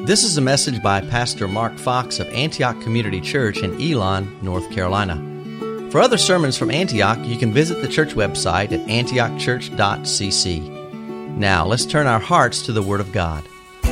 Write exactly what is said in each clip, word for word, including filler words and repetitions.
This is a message by Pastor Mark Fox of Antioch Community Church in Elon, North Carolina. For other sermons from Antioch, you can visit the church website at antioch church dot c c. Now, let's turn our hearts to the Word of God.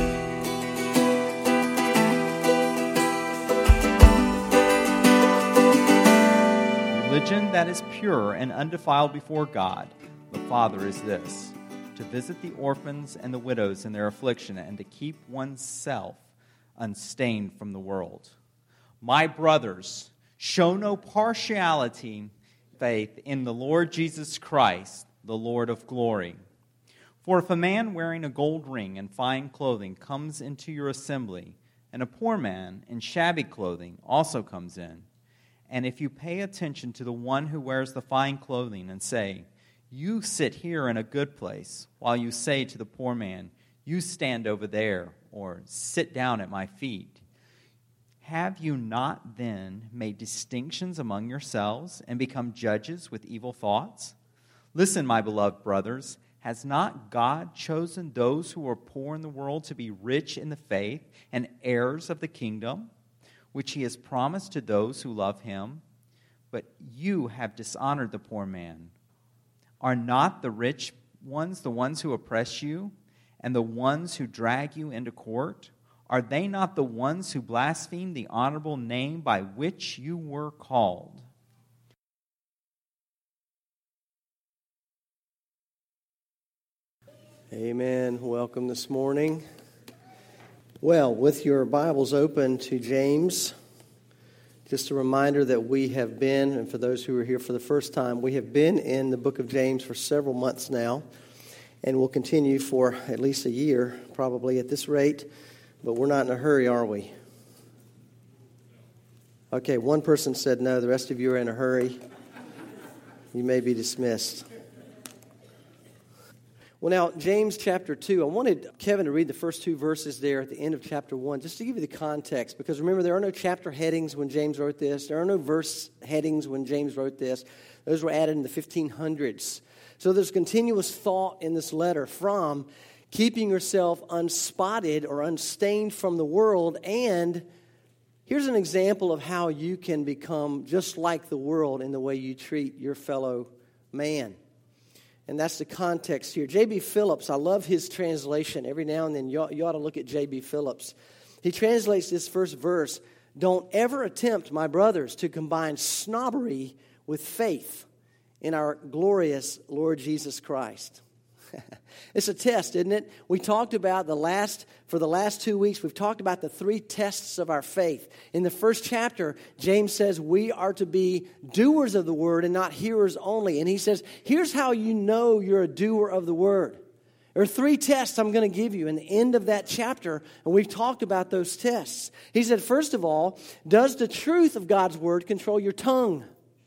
Religion that is pure and undefiled before God, the Father, is this: to visit the orphans and the widows in their affliction, and to keep oneself unstained from the world. My brothers, show no partiality in faith in the Lord Jesus Christ, the Lord of glory. For if a man wearing a gold ring and fine clothing comes into your assembly, and a poor man in shabby clothing also comes in, and if you pay attention to the one who wears the fine clothing and say, "You sit here in a good place," while you say to the poor man, "You stand over there," or "Sit down at my feet," have you not then made distinctions among yourselves and become judges with evil thoughts? Listen, my beloved brothers, has not God chosen those who are poor in the world to be rich in the faith and heirs of the kingdom, which he has promised to those who love him? But you have dishonored the poor man. Are not the rich ones the ones who oppress you, and the ones who drag you into court? Are they not the ones who blaspheme the honorable name by which you were called? Amen. Welcome this morning. Well, with your Bibles open to James, just a reminder that we have been, and for those who are here for the first time, we have been in the book of James for several months now, and will continue for at least a year, probably at this rate, but we're not in a hurry, are we? Okay, one person said no, the rest of you are in a hurry. You may be dismissed. Well, now, James chapter two, I wanted Kevin to read the first two verses there at the end of chapter one, just to give you the context, because remember, there are no chapter headings when James wrote this. There are no verse headings when James wrote this. Those were added in the fifteen hundreds. So there's continuous thought in this letter from keeping yourself unspotted or unstained from the world, and here's an example of how you can become just like the world in the way you treat your fellow man. And that's the context here. J B. Phillips, I love his translation. Every now and then you ought, you ought to look at J B. Phillips. He translates this first verse: "Don't ever attempt, my brothers, to combine snobbery with faith in our glorious Lord Jesus Christ." It's a test, isn't it? We talked about the last, for the last two weeks, we've talked about the three tests of our faith. In the first chapter, James says we are to be doers of the word and not hearers only. And he says, here's how you know you're a doer of the word. There are three tests I'm going to give you in the end of that chapter, and we've talked about those tests. He said, first of all, does the truth of God's word control your tongue?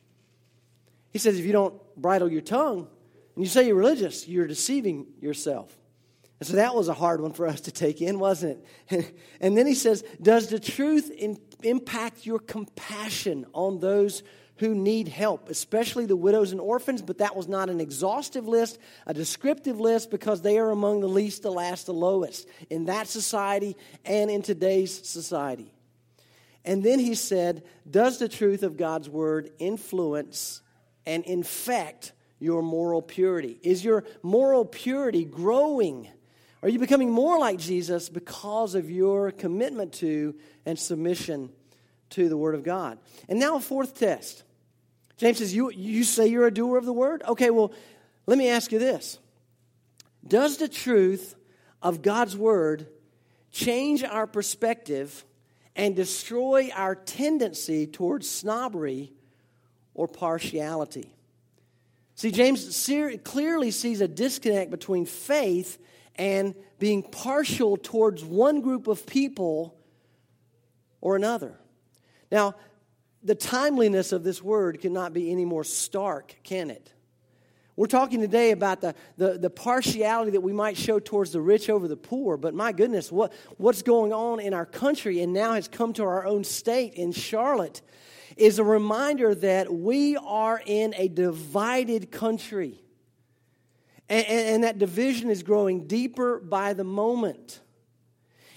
He says, if you don't bridle your tongue, and you say you're religious, you're deceiving yourself. And so that was a hard one for us to take in, wasn't it? And then he says, does the truth in, impact your compassion on those who need help, especially the widows and orphans? But that was not an exhaustive list, a descriptive list, because they are among the least, the last, the lowest in that society and in today's society. And then he said, does the truth of God's word influence and infect your moral purity? Is your moral purity growing? Are you becoming more like Jesus because of your commitment to and submission to the Word of God? And now a fourth test. James says, you, you say you're a doer of the Word? Okay, well, let me ask you this. Does the truth of God's Word change our perspective and destroy our tendency towards snobbery or partiality? See, James clearly sees a disconnect between faith and being partial towards one group of people or another. Now, the timeliness of this word cannot be any more stark, can it? We're talking today about the, the, the partiality that we might show towards the rich over the poor, but my goodness, what, what's going on in our country and now has come to our own state in Charlotte is a reminder that we are in a divided country. And, and, and that division is growing deeper by the moment.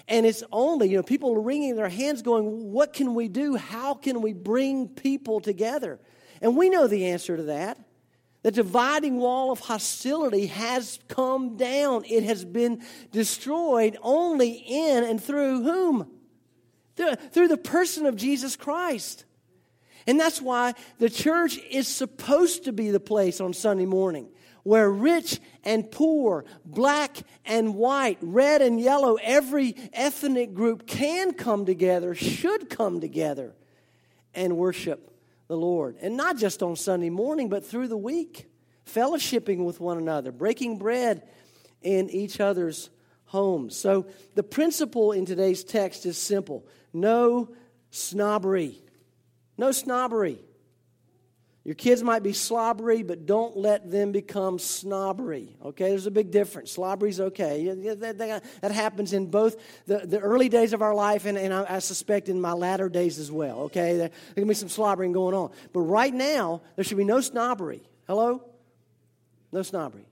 And it's only, you know, people are wringing their hands going, what can we do? How can we bring people together? And we know the answer to that. The dividing wall of hostility has come down. It has been destroyed only in and through whom? Through, through the person of Jesus Christ. And that's why the church is supposed to be the place on Sunday morning where rich and poor, black and white, red and yellow, every ethnic group can come together, should come together and worship the Lord. And not just on Sunday morning, but through the week, fellowshipping with one another, breaking bread in each other's homes. So the principle in today's text is simple. No snobbery. No snobbery. Your kids might be slobbery, but don't let them become snobbery. Okay, there's a big difference. Slobbery's okay. That, that, that happens in both the, the early days of our life and, and I, I suspect in my latter days as well. Okay, there, there can be some slobbering going on. But right now, there should be no snobbery. Hello? No snobbery.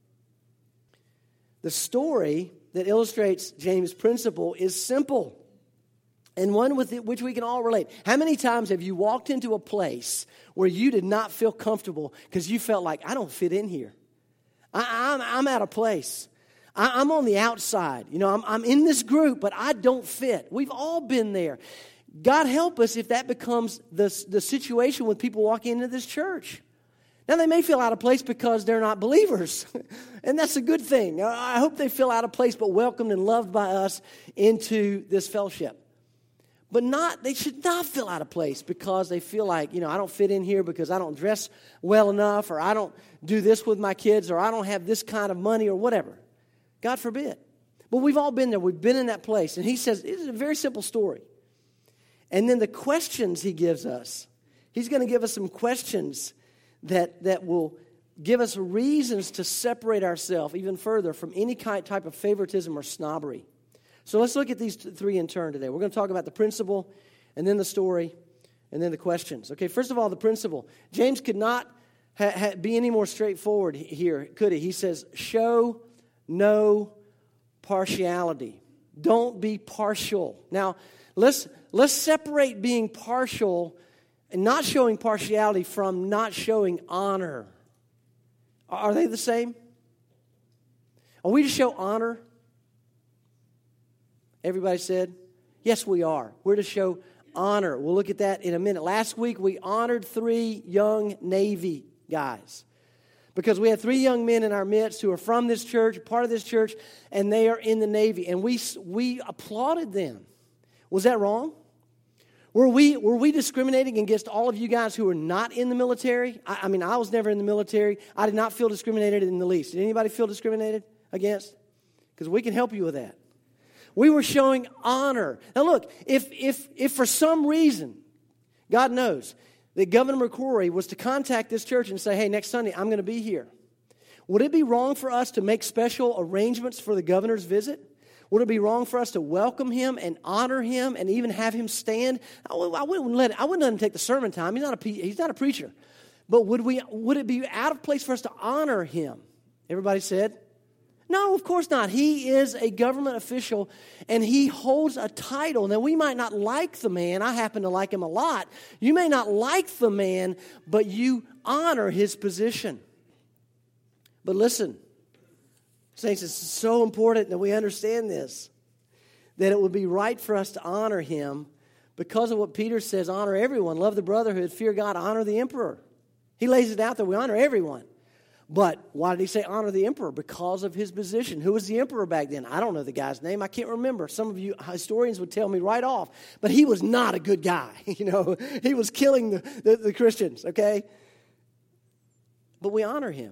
The story that illustrates James' principle is simple. And one with it, which we can all relate. How many times have you walked into a place where you did not feel comfortable because you felt like, I don't fit in here. I, I'm, I'm out of place. I, I'm on the outside. You know, I'm, I'm in this group, but I don't fit. We've all been there. God help us if that becomes the, the situation when people walk into this church. Now, they may feel out of place because they're not believers, and that's a good thing. I hope they feel out of place but welcomed and loved by us into this fellowship. But not, they should not feel out of place because they feel like, you know, I don't fit in here because I don't dress well enough, or I don't do this with my kids, or I don't have this kind of money, or whatever. God forbid. But we've all been there. We've been in that place. And he says, it's a very simple story. And then the questions he gives us, he's going to give us some questions that, that will give us reasons to separate ourselves even further from any kind type of favoritism or snobbery. So let's look at these three in turn today. We're going to talk about the principle, and then the story, and then the questions. Okay, first of all, the principle. James could not ha- ha- be any more straightforward here, could he? He says, show no partiality. Don't be partial. Now, let's let's separate being partial and not showing partiality from not showing honor. Are they the same? Are we to show honor? Everybody said, yes, we are. We're to show honor. We'll look at that in a minute. Last week, we honored three young Navy guys because we had three young men in our midst who are from this church, part of this church, and they are in the Navy. And we we applauded them. Was that wrong? Were we were we discriminating against all of you guys who are not in the military? I, I mean, I was never in the military. I did not feel discriminated in the least. Did anybody feel discriminated against? Because we can help you with that. We were showing honor. Now look, if if if for some reason, God knows, that Governor McCrory was to contact this church and say, hey, next Sunday I'm going to be here, would it be wrong for us to make special arrangements for the governor's visit? Would it be wrong for us to welcome him and honor him and even have him stand? I wouldn't let it, I wouldn't let him take the sermon time. He's not a he's not a preacher. But would we would it be out of place for us to honor him? Everybody said, no, of course not. He is a government official, and he holds a title. Now, we might not like the man. I happen to like him a lot. You may not like the man, but you honor his position. But listen, saints, it's so important that we understand this, that it would be right for us to honor him because of what Peter says, honor everyone, love the brotherhood, fear God, honor the emperor. He lays it out that we honor everyone. But why did he say honor the emperor? Because of his position. Who was the emperor back then? I don't know the guy's name. I can't remember. Some of you historians would tell me right off. But he was not a good guy. You know, he was killing the, the, the Christians, okay? But we honor him.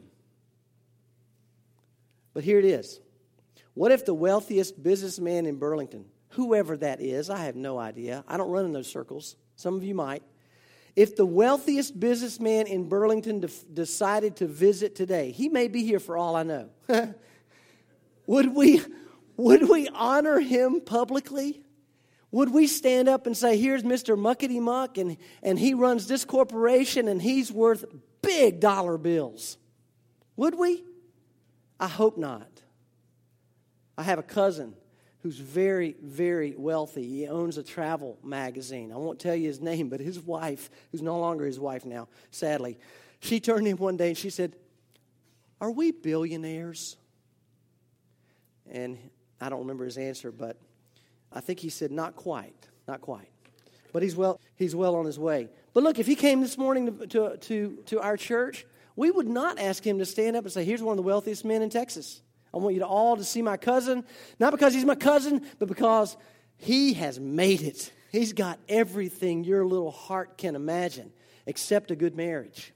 But here it is. What if the wealthiest businessman in Burlington, whoever that is, I have no idea. I don't run in those circles. Some of you might. If the wealthiest businessman in Burlington de- decided to visit today, he may be here for all I know. would we would we honor him publicly? Would we stand up and say, here's Mister Muckety Muck, and, and he runs this corporation, and he's worth big dollar bills? Would we? I hope not. I have a cousin who's very, very wealthy. He owns a travel magazine. I won't tell you his name, but his wife, who's no longer his wife now, sadly, she turned to him one day and she said, "Are we billionaires?" And I don't remember his answer, but I think he said, "Not quite, not quite." But he's well, he's well on his way. But look, if he came this morning to, to, to, to our church, we would not ask him to stand up and say, "Here's one of the wealthiest men in Texas. I want you to all to see my cousin." Not because he's my cousin, but because he has made it. He's got everything your little heart can imagine, except a good marriage.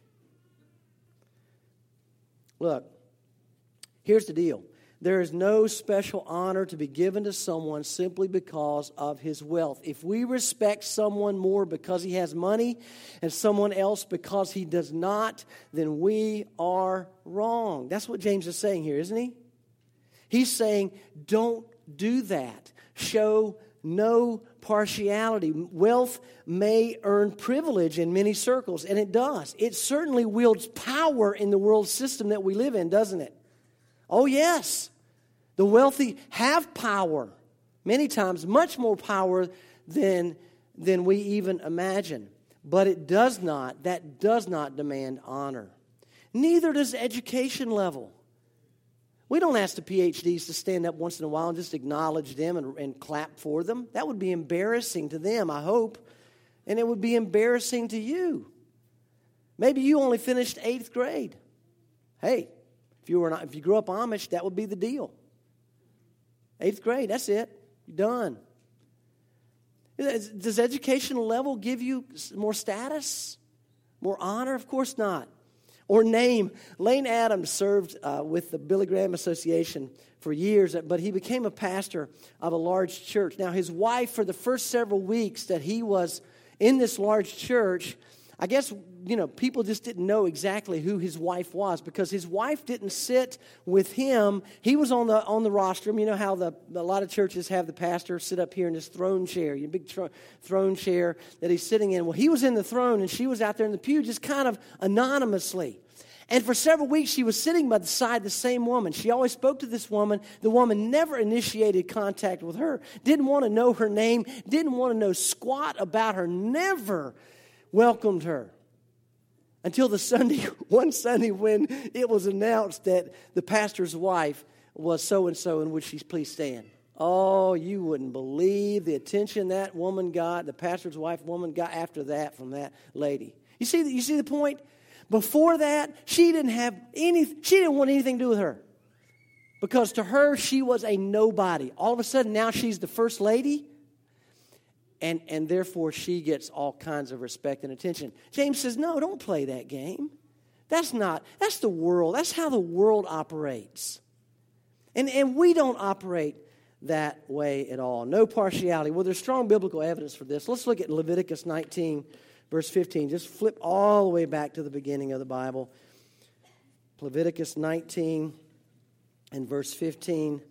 Look, here's the deal. There is no special honor to be given to someone simply because of his wealth. If we respect someone more because he has money and someone else because he does not, then we are wrong. That's what James is saying here, isn't he? He's saying, don't do that. Show no partiality. Wealth may earn privilege in many circles, and it does. It certainly wields power in the world system that we live in, doesn't it? Oh, yes. The wealthy have power, many times much more power than, than we even imagine. But it does not, that does not demand honor. Neither does education level. We don't ask the P H Ds to stand up once in a while and just acknowledge them and, and clap for them. That would be embarrassing to them, I hope. And it would be embarrassing to you. Maybe you only finished eighth grade. Hey, if you were not, if you grew up Amish, that would be the deal. Eighth grade, that's it. You're done. Does educational level give you more status? More honor? Of course not. Or name. Lane Adams served uh, with the Billy Graham Association for years, but he became a pastor of a large church. Now, his wife, for the first several weeks that he was in this large church, I guess, you know, people just didn't know exactly who his wife was because his wife didn't sit with him. He was on the on the rostrum. You know how the a lot of churches have the pastor sit up here in this throne chair, your big tr- throne chair that he's sitting in. Well, he was in the throne and she was out there in the pew just kind of anonymously. And for several weeks, she was sitting by the side of the same woman. She always spoke to this woman. The woman never initiated contact with her, didn't want to know her name, didn't want to know squat about her, never welcomed her. Until the Sunday, one Sunday when it was announced that the pastor's wife was so-and-so, and would she please stand? Oh, you wouldn't believe the attention that woman got, the pastor's wife woman got after that from that lady. You see, you see the point? Before that, she didn't have any, she didn't want anything to do with her. Because to her, she was a nobody. All of a sudden, now she's the first lady. And, and therefore, she gets all kinds of respect and attention. James says, no, don't play that game. That's not, that's the world. That's how the world operates. And, and we don't operate that way at all. No partiality. Well, there's strong biblical evidence for this. Let's look at Leviticus nineteen, verse fifteen. Just flip all the way back to the beginning of the Bible. Leviticus nineteen and verse fifteen.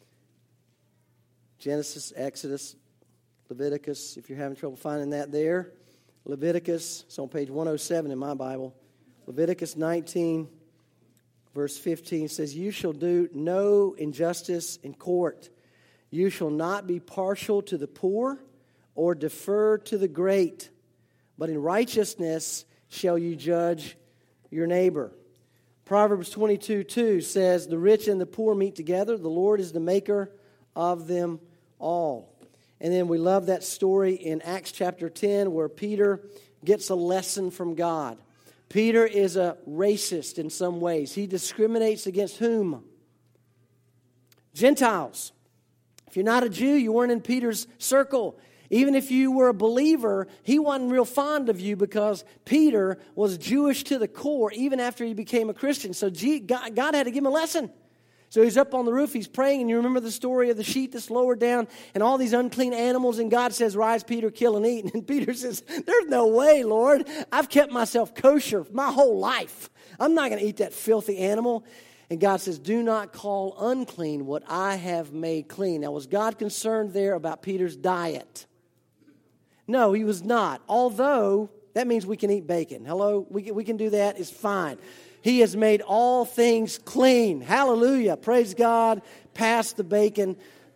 Genesis, Exodus, Leviticus, if you're having trouble finding that there. Leviticus, it's on page one oh seven in my Bible. Leviticus nineteen, verse fifteen says, "You shall do no injustice in court. You shall not be partial to the poor or defer to the great, but in righteousness shall you judge your neighbor." Proverbs twenty-two two says, "The rich and the poor meet together. The Lord is the maker of them all." And then we love that story in Acts chapter ten where Peter gets a lesson from God. Peter is a racist in some ways. He discriminates against whom? Gentiles. If you're not a Jew, you weren't in Peter's circle. Even if you were a believer, he wasn't real fond of you because Peter was Jewish to the core even after he became a Christian. So God had to give him a lesson. So he's up on the roof, he's praying, and you remember the story of the sheet that's lowered down and all these unclean animals, and God says, "Rise, Peter, kill and eat." And Peter says, "There's no way, Lord. I've kept myself kosher my whole life. I'm not going to eat that filthy animal." And God says, "Do not call unclean what I have made clean." Now, was God concerned there about Peter's diet? No, he was not. Although, that means we can eat bacon. Hello? We can, we can do that. It's fine. He has made all things clean. Hallelujah. Praise God. Pass the bacon.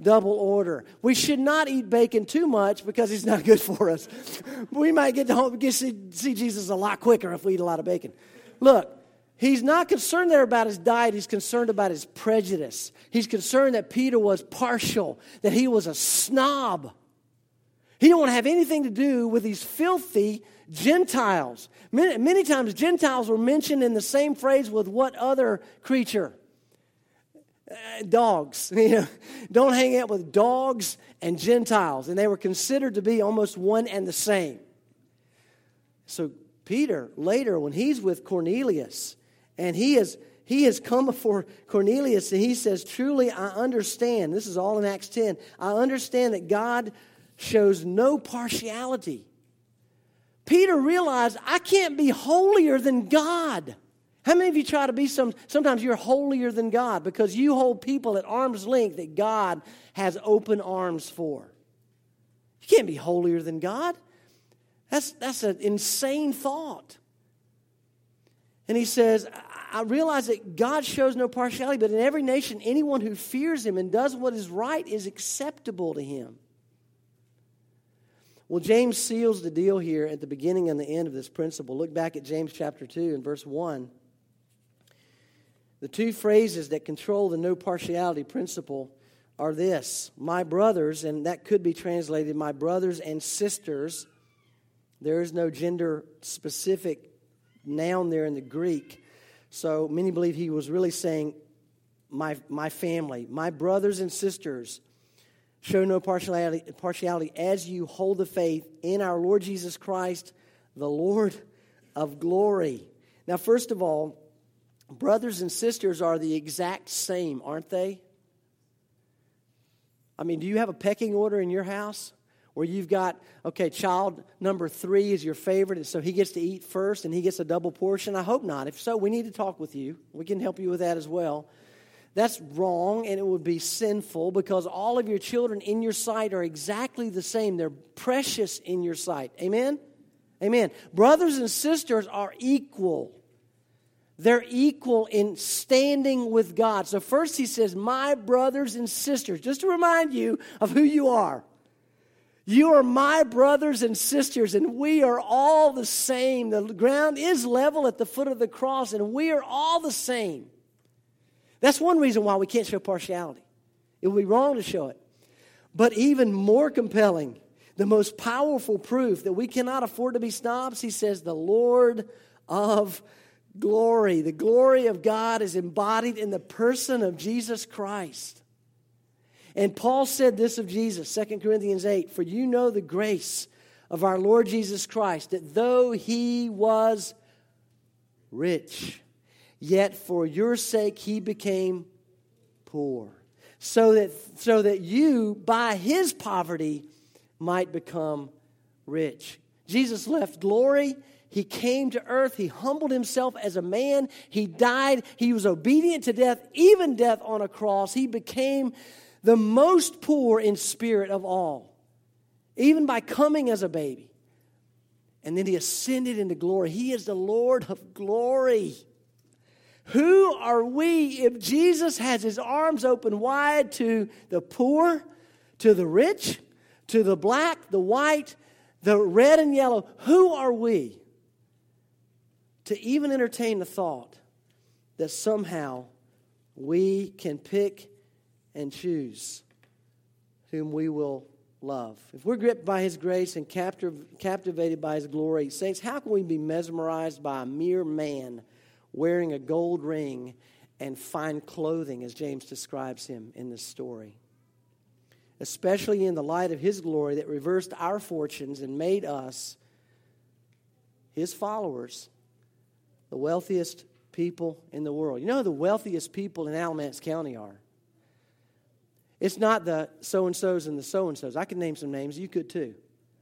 double order. We should not eat bacon too much because it's not good for us. We might get to home, get to see, see Jesus a lot quicker if we eat a lot of bacon. Look, he's not concerned there about his diet. He's concerned about his prejudice. He's concerned that Peter was partial, that he was a snob. He didn't want to have anything to do with these filthy Gentiles. Many, many times Gentiles were mentioned in the same phrase with what other creature? Uh, dogs. You know, don't hang out with dogs and Gentiles. And they were considered to be almost one and the same. So Peter, later when he's with Cornelius, and he is he has come before Cornelius, and he says, truly I understand. This is all in Acts ten. I understand that God shows no partiality. Peter realized, I can't be holier than God. How many of you try to be some, sometimes you're holier than God because you hold people at arm's length that God has open arms for. You can't be holier than God. That's, that's an insane thought. And he says, I realize that God shows no partiality, but in every nation, anyone who fears him and does what is right is acceptable to him. Well, James seals the deal here at the beginning and the end of this principle. Look back at James chapter two and verse one. The two phrases that control the no partiality principle are this: my brothers, and that could be translated my brothers and sisters. There is no gender-specific noun there in the Greek. So many believe he was really saying my, my family, my brothers and sisters. Show no partiality, partiality as you hold the faith in our Lord Jesus Christ, the Lord of glory. Now, first of all, brothers and sisters are the exact same, aren't they? I mean, do you have a pecking order in your house where you've got, okay, child number three is your favorite, and so he gets to eat first and he gets a double portion? I hope not. If so, we need to talk with you. We can help you with that as well. That's wrong, and it would be sinful because all of your children in your sight are exactly the same. They're precious in your sight. Amen? Amen. Brothers and sisters are equal. They're equal in standing with God. So first he says, my brothers and sisters, just to remind you of who you are. You are my brothers and sisters, and we are all the same. The ground is level at the foot of the cross, and we are all the same. That's one reason why we can't show partiality. It would be wrong to show it. But even more compelling, the most powerful proof that we cannot afford to be snobs, he says, the Lord of glory. The glory of God is embodied in the person of Jesus Christ. And Paul said this of Jesus, Second Corinthians eight, for you know the grace of our Lord Jesus Christ, that though he was rich, yet for your sake he became poor, so that, so that you, by his poverty, might become rich. Jesus left glory. He came to earth. He humbled himself as a man. He died. He was obedient to death, even death on a cross. He became the most poor in spirit of all, even by coming as a baby. And then he ascended into glory. He is the Lord of glory. Who are we if Jesus has his arms open wide to the poor, to the rich, to the black, the white, the red and yellow? Who are we to even entertain the thought that somehow we can pick and choose whom we will love? If we're gripped by his grace and captiv- captivated by his glory, saints, how can we be mesmerized by a mere man wearing a gold ring and fine clothing, as James describes him in this story? Especially in the light of his glory that reversed our fortunes and made us, his followers, the wealthiest people in the world. You know who the wealthiest people in Alamance County are? It's not the so-and-sos and the so-and-sos. I could name some names. You could too.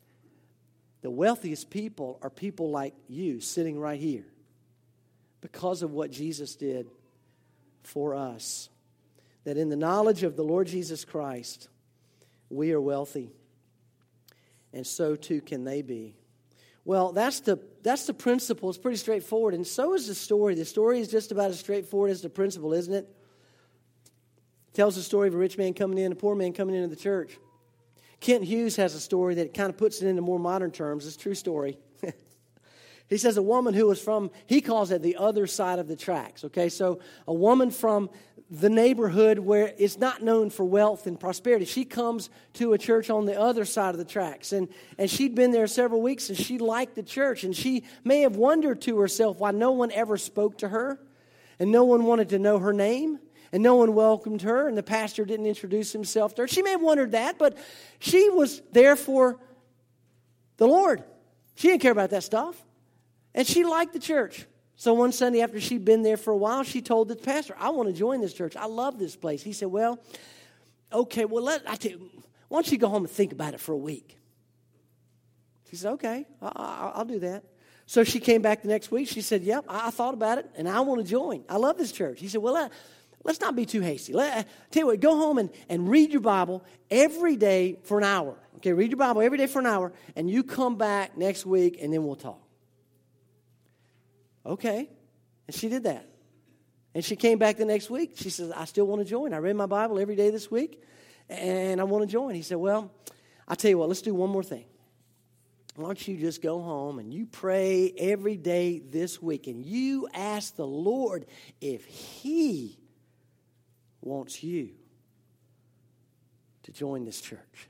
The wealthiest people are people like you sitting right here, because of what Jesus did for us. That in the knowledge of the Lord Jesus Christ, we are wealthy. And so too can they be. Well, that's the that's the principle. It's pretty straightforward. And so is the story. The story is just about as straightforward as the principle, isn't it? tells the story of a rich man coming in, a poor man coming into the church. Kent Hughes has a story that kind of puts it into more modern terms. It's a true story. He says a woman who was from, he calls it the other side of the tracks. Okay, so a woman from the neighborhood where it's not known for wealth and prosperity. She comes to a church on the other side of the tracks. And, and she'd been there several weeks and she liked the church. And she may have wondered to herself why no one ever spoke to her. And no one wanted to know her name. And no one welcomed her. And the pastor didn't introduce himself to her. She may have wondered that, but she was there for the Lord. She didn't care about that stuff. And she liked the church. So one Sunday after she'd been there for a while, she told the pastor, I want to join this church. I love this place. He said, well, okay, well, let, I tell you, why don't you go home and think about it for a week? She said, okay, I, I, I'll do that. So she came back the next week. She said, yep, I, I thought about it, and I want to join. I love this church. He said, well, let, let's not be too hasty. Let, tell you what, go home and, and read your Bible every day for an hour. Okay, read your Bible every day for an hour, and you come back next week, and then we'll talk. Okay. And she did that. And she came back the next week. She says, I still want to join. I read my Bible every day this week, and I want to join. He said, well, I'll tell you what, let's do one more thing. Why don't you just go home and you pray every day this week, and you ask the Lord if He wants you to join this church.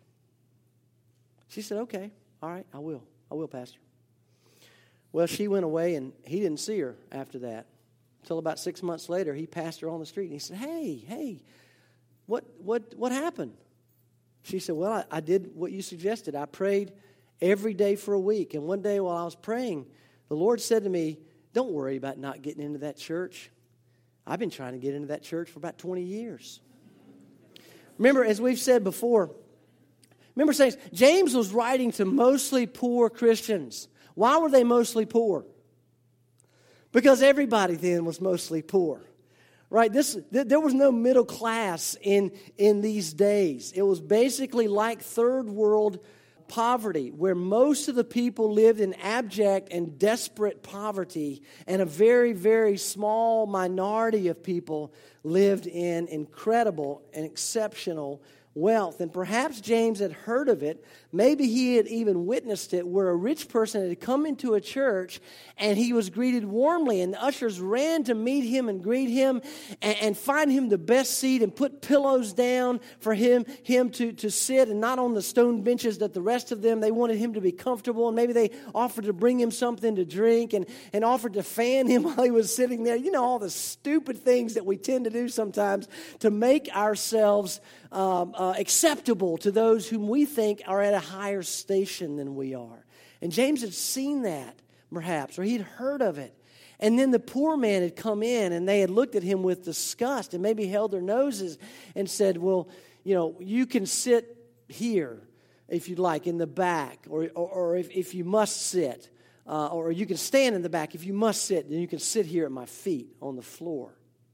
She said, okay, all right, I will. I will, Pastor. Well, she went away, and he didn't see her after that. Until about six months later, he passed her on the street, and he said, hey, hey, what what what happened? She said, well, I, I did what you suggested. I prayed every day for a week, and one day while I was praying, the Lord said to me, don't worry about not getting into that church. I've been trying to get into that church for about twenty years. Remember, as we've said before, remember, saints, James was writing to mostly poor Christians. Why were they mostly poor? Because everybody then was mostly poor, right? This th- there was no middle class in, in these days. It was basically like third world poverty, where most of the people lived in abject and desperate poverty, and a very, very small minority of people lived in incredible and exceptional wealth. And perhaps James had heard of it. Maybe he had even witnessed it, where a rich person had come into a church and he was greeted warmly, and the ushers ran to meet him and greet him and, and find him the best seat and put pillows down for him, him to, to sit, and not on the stone benches that the rest of them. They wanted him to be comfortable, and maybe they offered to bring him something to drink and, and offered to fan him while he was sitting there. You know, all the stupid things that we tend to do sometimes to make ourselves um, uh, acceptable to those whom we think are at a higher station than we are. And James had seen that, perhaps, or he'd heard of it. And then the poor man had come in, and they had looked at him with disgust and maybe held their noses and said, well, you know, you can sit here if you'd like, in the back, or or, or if, if you must sit, uh, or you can stand in the back. If you must sit, then you can sit here at my feet on the floor.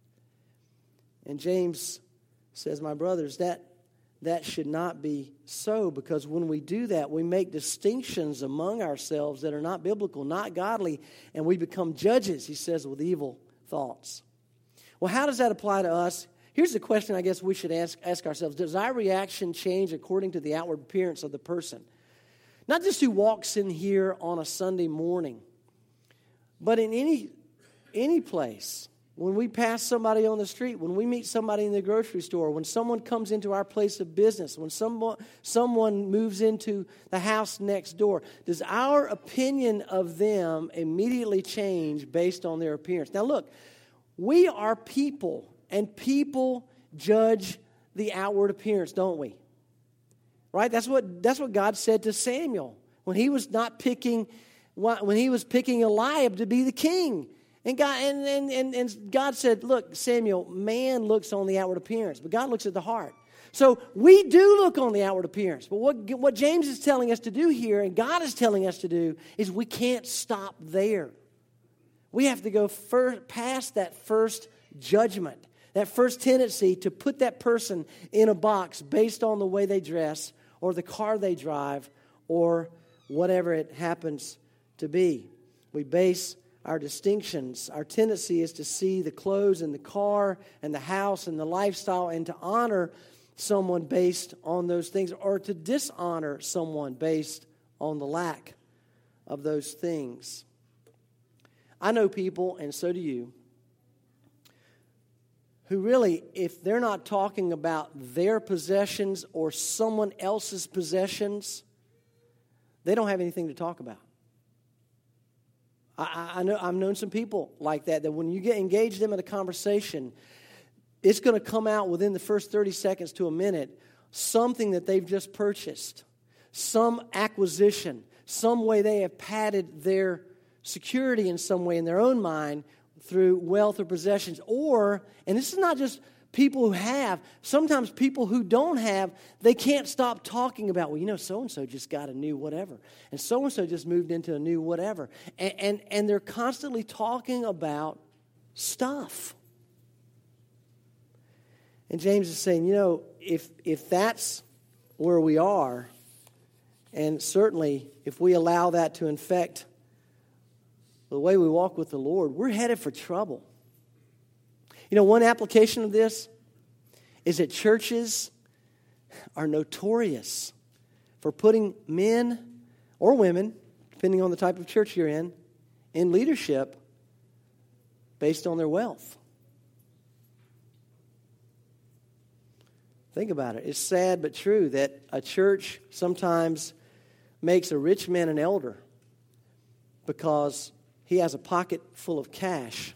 And James says, my brothers, that that should not be so, because when we do that, we make distinctions among ourselves that are not biblical, not godly, and we become judges, he says, with evil thoughts. Well, how does that apply to us? Here's the question I guess we should ask, ask ourselves. Does our reaction change according to the outward appearance of the person? Not just who walks in here on a Sunday morning, but in any any place. When we pass somebody on the street, when we meet somebody in the grocery store, when someone comes into our place of business, when someone, someone moves into the house next door, does our opinion of them immediately change based on their appearance? Now look, we are people, and people judge the outward appearance, don't we? Right? That's what that's what God said to Samuel when he was not picking when he was picking Eliab to be the king. And God, and, and, and, and God said, look, Samuel, man looks on the outward appearance, but God looks at the heart. So we do look on the outward appearance. But what, what James is telling us to do here, and God is telling us to do, is we can't stop there. We have to go first, past that first judgment, that first tendency to put that person in a box based on the way they dress or the car they drive or whatever it happens to be. We base our distinctions. Our tendency is to see the clothes and the car and the house and the lifestyle and to honor someone based on those things, or to dishonor someone based on the lack of those things. I know people, and so do you, who really, if they're not talking about their possessions or someone else's possessions, they don't have anything to talk about. I, I know I've known some people like that, that when you get engaged them in a conversation, it's going to come out within the first thirty seconds to a minute, something that they've just purchased, some acquisition, some way they have padded their security in some way in their own mind through wealth or possessions. Or, and this is not just people who have, sometimes people who don't have, they can't stop talking about, well, you know, so-and-so just got a new whatever, and so-and-so just moved into a new whatever. And, and, and they're constantly talking about stuff. And James is saying, you know, if if that's where we are, and certainly if we allow that to infect the way we walk with the Lord, we're headed for trouble. You know, one application of this is that churches are notorious for putting men or women, depending on the type of church you're in, in leadership based on their wealth. Think about it. It's sad but true that a church sometimes makes a rich man an elder because he has a pocket full of cash.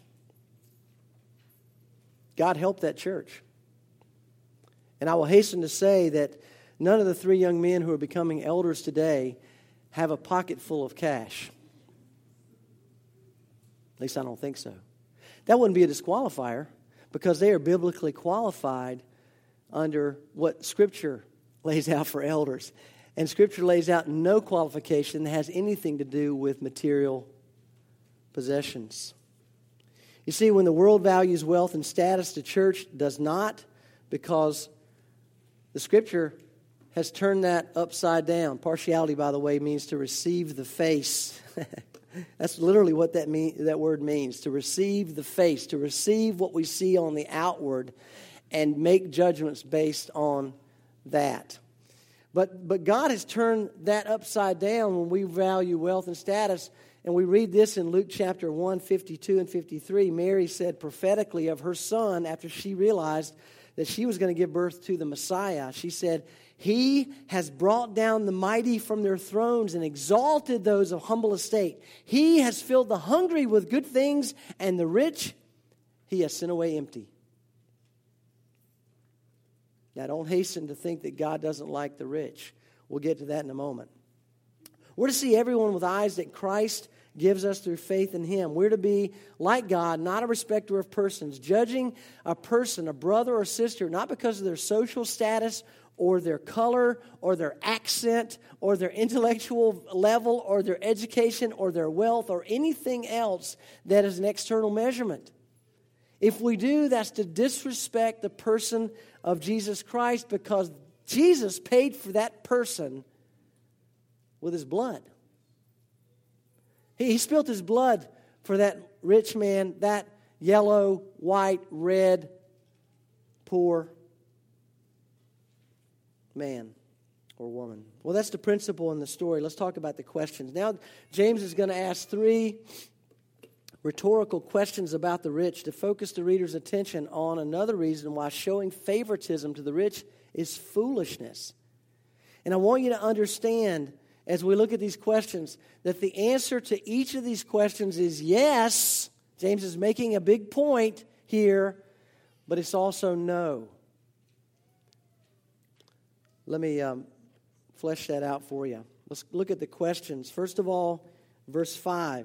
God help that church. And I will hasten to say that none of the three young men who are becoming elders today have a pocket full of cash. At least I don't think so. That wouldn't be a disqualifier because they are biblically qualified under what Scripture lays out for elders. And Scripture lays out no qualification that has anything to do with material possessions. You see, when the world values wealth and status, the church does not, because the Scripture has turned that upside down. Partiality, by the way, means to receive the face. That's literally what that mean, that word means, to receive the face, to receive what we see on the outward and make judgments based on that. But but God has turned that upside down when we value wealth and status. And we read this in Luke chapter one, fifty-two and fifty-three. Mary said prophetically of her son after she realized that she was going to give birth to the Messiah. She said, "He has brought down the mighty from their thrones and exalted those of humble estate. He has filled the hungry with good things, and the rich he has sent away empty." Now, don't hasten to think that God doesn't like the rich. We'll get to that in a moment. We're to see everyone with eyes that Christ gives us through faith in Him. We're to be like God, not a respecter of persons, judging a person, a brother or sister, not because of their social status or their color or their accent or their intellectual level or their education or their wealth or anything else that is an external measurement. If we do, that's to disrespect the person of Jesus Christ, because Jesus paid for that person with His blood. He, he spilled His blood for that rich man, that yellow, white, red, poor man or woman. Well, that's the principle in the story. Let's talk about the questions. Now, James is going to ask three rhetorical questions about the rich to focus the reader's attention on another reason why showing favoritism to the rich is foolishness. And I want you to understand, as we look at these questions, that the answer to each of these questions is yes. James is making a big point here, but it's also no. Let me um, flesh that out for you. Let's look at the questions. First of all, verse five.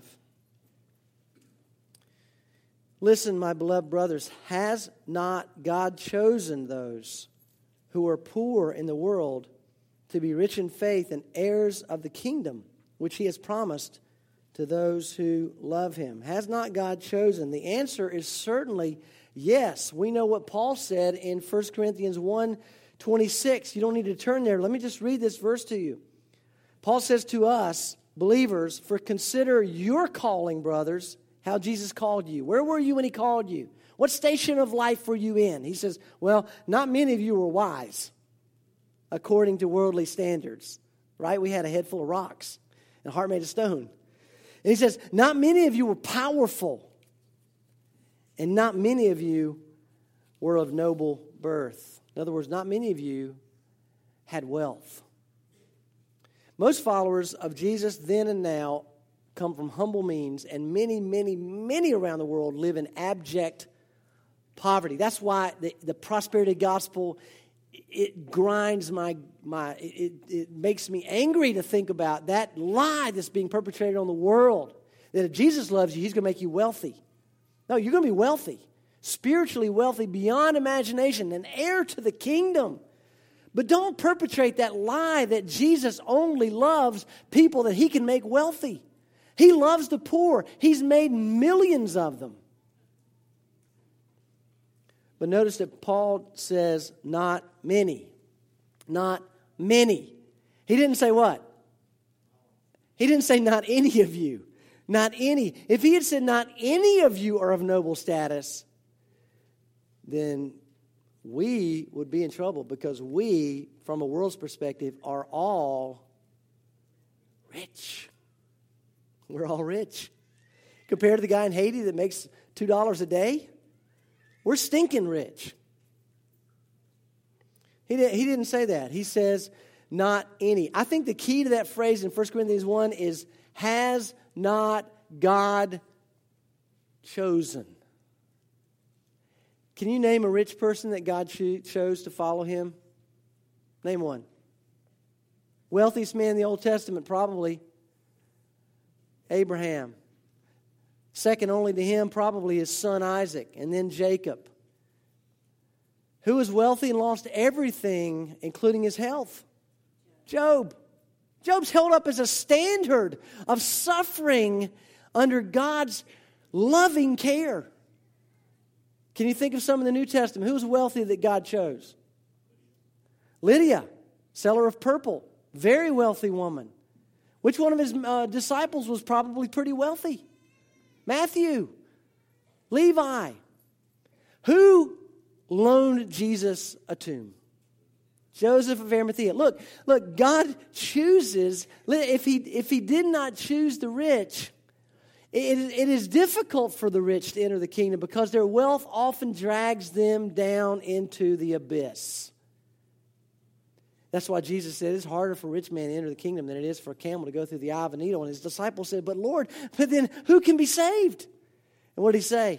Listen, my beloved brothers, has not God chosen those who are poor in the world to be rich in faith and heirs of the kingdom, which He has promised to those who love Him? Has not God chosen? The answer is certainly yes. We know what Paul said in First Corinthians one twenty-six. You don't need to turn there. Let me just read this verse to you. Paul says to us, believers, "For consider your calling, brothers. how Jesus called you. Where were you when he called you? What station of life were you in? He says, well, not many of you were wise according to worldly standards, right? We had a head full of rocks and a heart made of stone. And he says, not many of you were powerful, and not many of you were of noble birth. In other words, not many of you had wealth. Most followers of Jesus then and now come from humble means, and many, many, many around the world live in abject poverty. That's why the, the prosperity gospel, it grinds my, my it, it makes me angry to think about that lie that's being perpetrated on the world, that if Jesus loves you, he's going to make you wealthy. No, you're going to be wealthy, spiritually wealthy beyond imagination, an heir to the kingdom. But don't perpetrate that lie that Jesus only loves people that he can make wealthy. He loves the poor. He's made millions of them. But notice that Paul says, not many. Not many. He didn't say what? He didn't say not any of you. Not any. If he had said not any of you are of noble status, then we would be in trouble, because we, from a world's perspective, are all rich. We're all rich. Compared to the guy in Haiti that makes two dollars a day, we're stinking rich. He, did, he didn't say that. He says, not any. I think the key to that phrase in First Corinthians one is, has not God chosen? Can you name a rich person that God cho- chose to follow him? Name one. Wealthiest man in the Old Testament, probably Abraham. Second only to him, probably his son Isaac, and then Jacob. Who was wealthy and lost everything, including his health? Job. Job's held up as a standard of suffering under God's loving care. Can you think of some in the New Testament? Who was wealthy that God chose? Lydia, seller of purple, very wealthy woman. Which one of his uh, disciples was probably pretty wealthy? Matthew, Levi. Who loaned Jesus a tomb? Joseph of Arimathea. Look, look, God chooses. If he, if he did not choose the rich, it, it is difficult for the rich to enter the kingdom, because their wealth often drags them down into the abyss. That's why Jesus said it's harder for a rich man to enter the kingdom than it is for a camel to go through the eye of a needle. And his disciples said, but Lord, but then who can be saved? And what did he say?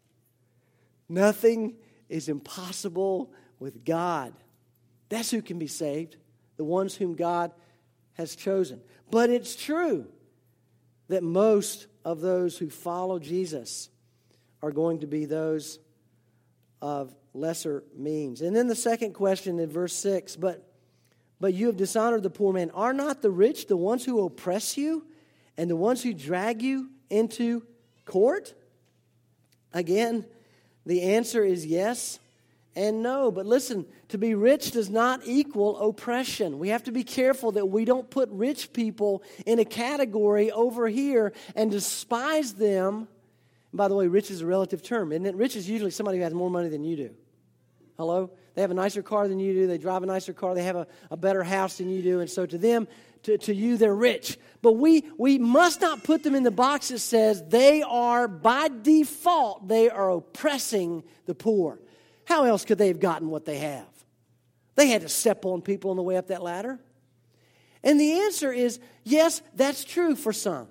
Nothing is impossible with God. That's who can be saved, the ones whom God has chosen. But it's true that most of those who follow Jesus are going to be those of lesser means. And then the second question in verse six, but But you have dishonored the poor man. Are not the rich the ones who oppress you and the ones who drag you into court? Again, the answer is yes and no. But listen, to be rich does not equal oppression. We have to be careful that we don't put rich people in a category over here and despise them. And by the way, rich is a relative term, isn't it? Rich is usually somebody who has more money than you do. Hello? They have a nicer car than you do. They drive a nicer car. They have a, a better house than you do. And so to them, to, to you, they're rich. But we, we must not put them in the box that says they are, by default, they are oppressing the poor. How else could they have gotten what they have? They had to step on people on the way up that ladder. And the answer is, yes, that's true for some.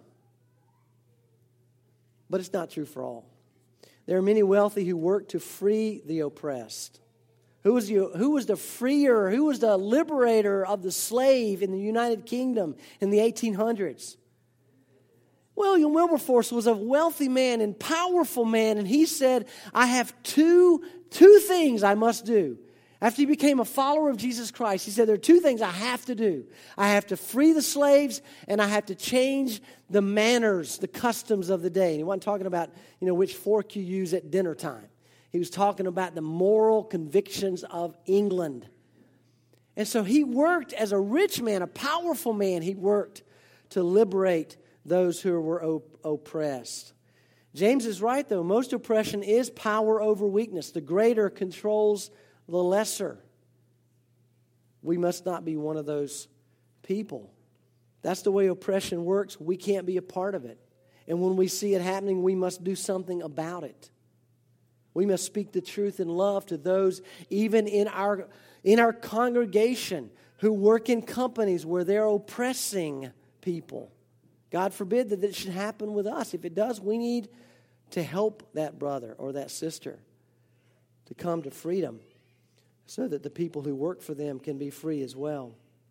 But it's not true for all. There are many wealthy who work to free the oppressed. Who was, the, who was the freer, who was the liberator of the slave in the United Kingdom in the eighteen hundreds? William Wilberforce was a wealthy man and powerful man, and he said, I have two, two things I must do. After he became a follower of Jesus Christ, he said, there are two things I have to do. I have to free the slaves, and I have to change the manners, the customs of the day. And he wasn't talking about, you know, which fork you use at dinner time. He was talking about the moral convictions of England. And so he worked as a rich man, a powerful man. He worked to liberate those who were op- oppressed. James is right, though. Most oppression is power over weakness. The greater controls the lesser. We must not be one of those people. That's the way oppression works. We can't be a part of it. And when we see it happening, we must do something about it. We must speak the truth in love to those, even in our, in our congregation, who work in companies where they're oppressing people. God forbid that it should happen with us. If it does, we need to help that brother or that sister to come to freedom so that the people who work for them can be free as well.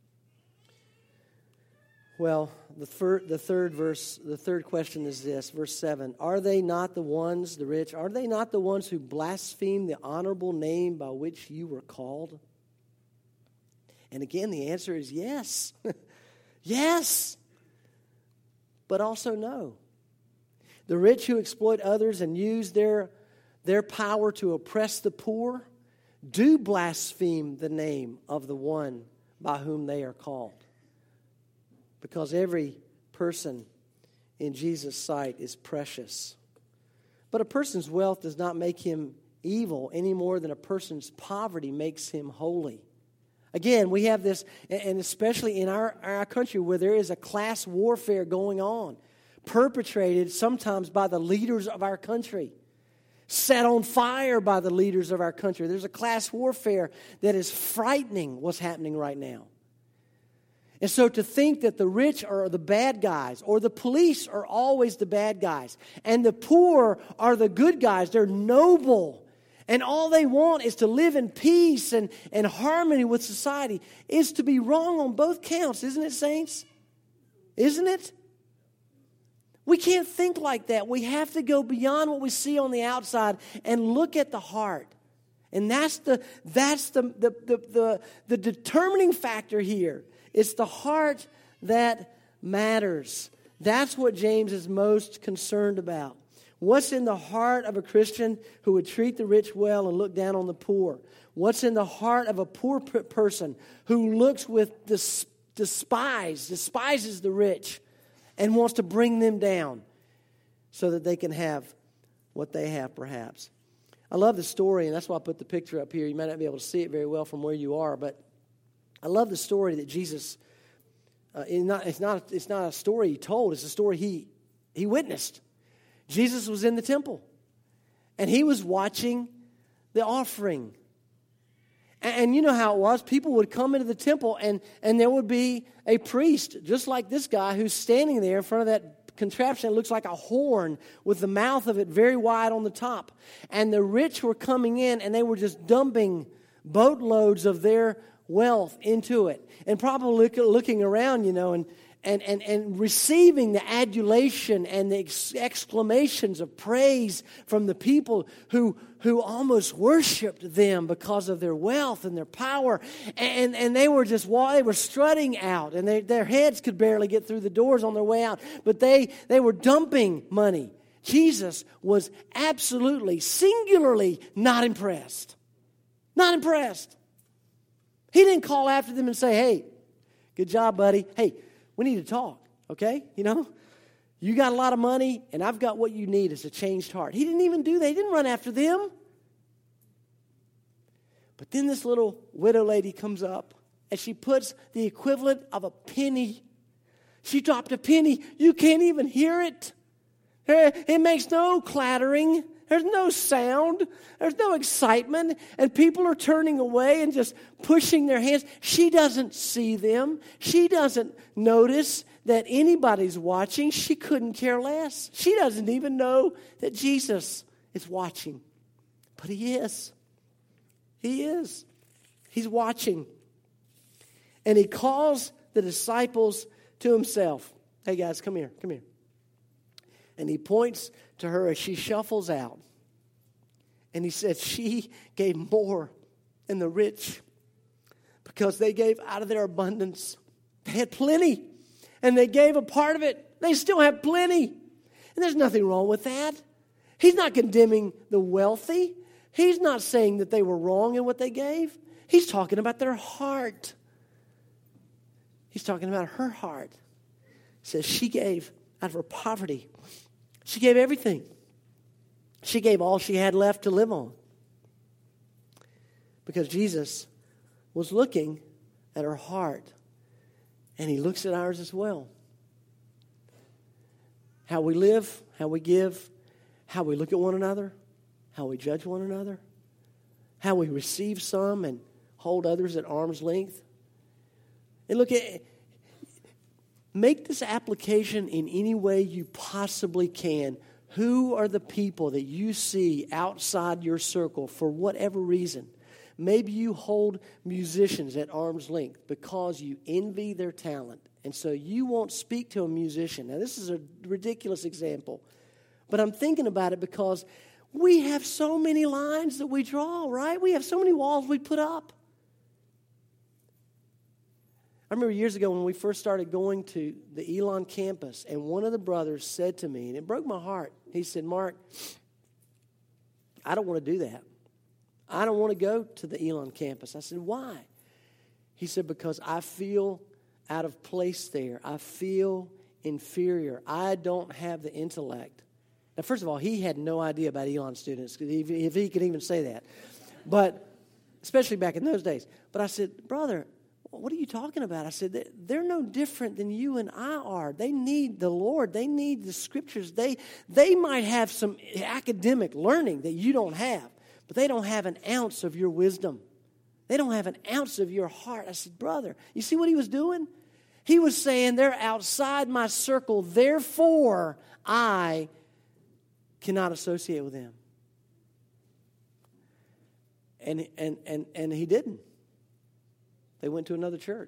Well, the, thir- the third verse, the third question is this, verse seven. Are they not the ones, the rich, are they not the ones who blaspheme the honorable name by which you were called? And again, the answer is yes. Yes. But also no. The rich who exploit others and use their, their power to oppress the poor do blaspheme the name of the one by whom they are called. Because every person in Jesus' sight is precious. But a person's wealth does not make him evil any more than a person's poverty makes him holy. Again, we have this, and especially in our, our country where there is a class warfare going on, perpetrated sometimes by the leaders of our country, set on fire by the leaders of our country. There's a class warfare that is frightening what's happening right now. And so to think that the rich are the bad guys, or the police are always the bad guys, and the poor are the good guys, they're noble, and all they want is to live in peace and, and harmony with society, is to be wrong on both counts, isn't it, saints? Isn't it? We can't think like that. We have to go beyond what we see on the outside and look at the heart. And that's the that's the the the, the, the determining factor here. It's the heart that matters. That's what James is most concerned about. What's in the heart of a Christian who would treat the rich well and look down on the poor? What's in the heart of a poor person who looks with dis- despise, despises the rich and wants to bring them down so that they can have what they have perhaps? I love the story, and that's why I put the picture up here. You might not be able to see it very well from where you are, but I love the story that Jesus, uh, it's, not, it's, not, it's not a story he told, it's a story he, he witnessed. Jesus was in the temple, and he was watching the offering. And, and you know how it was. People would come into the temple, and, and there would be a priest, just like this guy, who's standing there in front of that contraption that looks like a horn with the mouth of it very wide on the top. And the rich were coming in, and they were just dumping boatloads of their wealth into it, and probably look, looking around, you know, and, and, and, and receiving the adulation and the ex- exclamations of praise from the people who, who almost worshiped them because of their wealth and their power. And, and they were just, they were strutting out, and they, their heads could barely get through the doors on their way out, but they, they were dumping money. Jesus was absolutely, singularly not impressed. Not impressed. He didn't call after them and say, hey, good job, buddy. Hey, we need to talk, okay? You know, you got a lot of money, and I've got what you need is a changed heart. He didn't even do that. He didn't run after them. But then this little widow lady comes up, and she puts the equivalent of a penny. She dropped a penny. You can't even hear it. It makes no clattering. There's no sound. There's no excitement. And people are turning away and just pushing their hands. She doesn't see them. She doesn't notice that anybody's watching. She couldn't care less. She doesn't even know that Jesus is watching. But he is. He is. He's watching. And he calls the disciples to himself. Hey guys, come here. Come here. And he points to her as she shuffles out. And he said, she gave more than the rich because they gave out of their abundance. They had plenty. And they gave a part of it. They still have plenty. And there's nothing wrong with that. He's not condemning the wealthy. He's not saying that they were wrong in what they gave. He's talking about their heart. He's talking about her heart. He says she gave out of her poverty. She gave everything. She gave all she had left to live on. Because Jesus was looking at her heart, and he looks at ours as well. How we live, how we give, how we look at one another, how we judge one another, how we receive some and hold others at arm's length. And look at, make this application in any way you possibly can. Who are the people that you see outside your circle for whatever reason? Maybe you hold musicians at arm's length because you envy their talent. And so you won't speak to a musician. Now, this is a ridiculous example. But I'm thinking about it because we have so many lines that we draw, right? We have so many walls we put up. I remember years ago when we first started going to the Elon campus, and one of the brothers said to me, and it broke my heart. He said, Mark, I don't want to do that. I don't want to go to the Elon campus. I said, why? He said, because I feel out of place there. I feel inferior. I don't have the intellect. Now, first of all, he had no idea about Elon students, if he could even say that. But, especially back in those days. But I said, brother, what are you talking about? I said, they're no different than you and I are. They need the Lord. They need the Scriptures. They, they might have some academic learning that you don't have, but they don't have an ounce of your wisdom. They don't have an ounce of your heart. I said, brother, you see what he was doing? He was saying, they're outside my circle, therefore I cannot associate with them. And, and, and, and he didn't. They went to another church.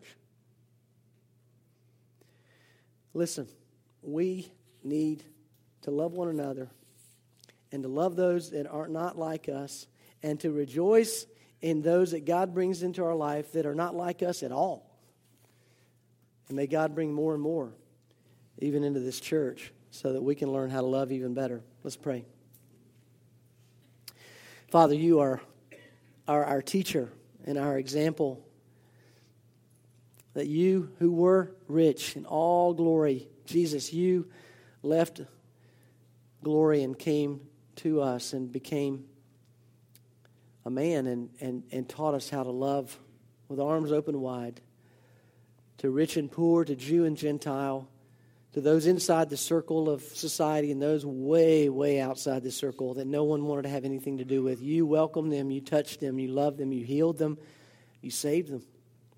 Listen, we need to love one another and to love those that are not like us and to rejoice in those that God brings into our life that are not like us at all. And may God bring more and more even into this church so that we can learn how to love even better. Let's pray. Father, you are our, our teacher and our example. That you who were rich in all glory, Jesus, you left glory and came to us and became a man and, and, and taught us how to love with arms open wide, to rich and poor, to Jew and Gentile, to those inside the circle of society and those way, way outside the circle that no one wanted to have anything to do with. You welcomed them, you touched them, you loved them, you healed them, you saved them.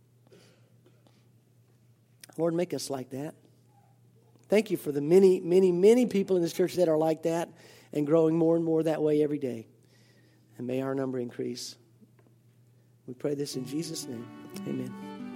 Lord, make us like that. Thank you for the many, many, many people in this church that are like that and growing more and more that way every day. And may our number increase. We pray this in Jesus' name. Amen.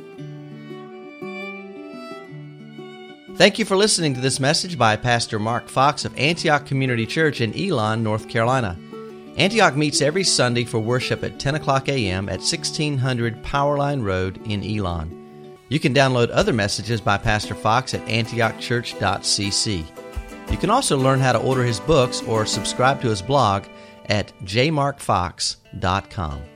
Thank you for listening to this message by Pastor Mark Fox of Antioch Community Church in Elon, North Carolina. Antioch meets every Sunday for worship at ten o'clock a.m. at sixteen hundred Powerline Road in Elon. You can download other messages by Pastor Fox at antioch church dot c c. You can also learn how to order his books or subscribe to his blog at j mark fox dot com.